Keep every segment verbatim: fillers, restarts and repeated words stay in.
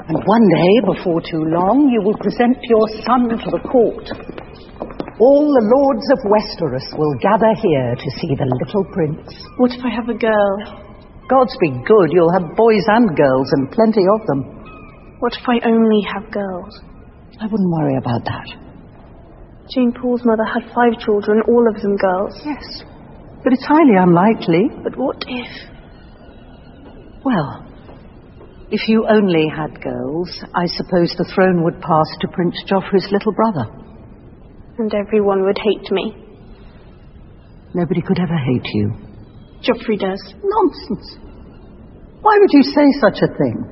And one day, before too long, you will present your son to the court. All the lords of Westeros will gather here to see the little prince. What if I have a girl? Gods be good, you'll have boys and girls, and plenty of them. What if I only have girls? I wouldn't worry about that. Jane Paul's mother had five children, all of them girls. Yes, but it's highly unlikely. But what if? Well, if you only had girls, I suppose the throne would pass to Prince Joffrey's little brother. And everyone would hate me. Nobody could ever hate you. Joffrey does. Nonsense. Why would you say such a thing?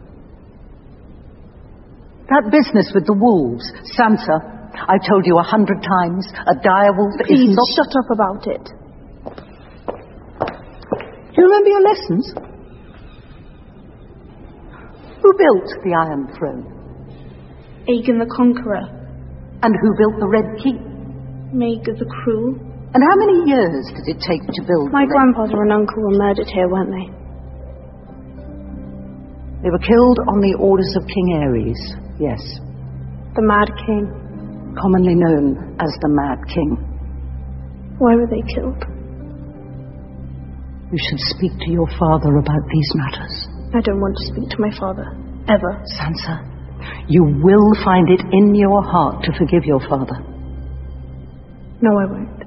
That business with the wolves, Sansa, I've told you a hundred times, a direwolf Please, is not... shut up about it. Do you remember your lessons? Who built the Iron Throne? Aegon the Conqueror. And who built the Red Keep? Maegor the Cruel. And how many years did it take to build My the grandfather and uncle were murdered here, weren't they? They were killed on the orders of King Aerys, yes. The Mad King. Commonly known as the Mad King. Why were they killed? You should speak to your father about these matters. I don't want to speak to my father. Ever. Sansa, you will find it in your heart to forgive your father. No, I won't.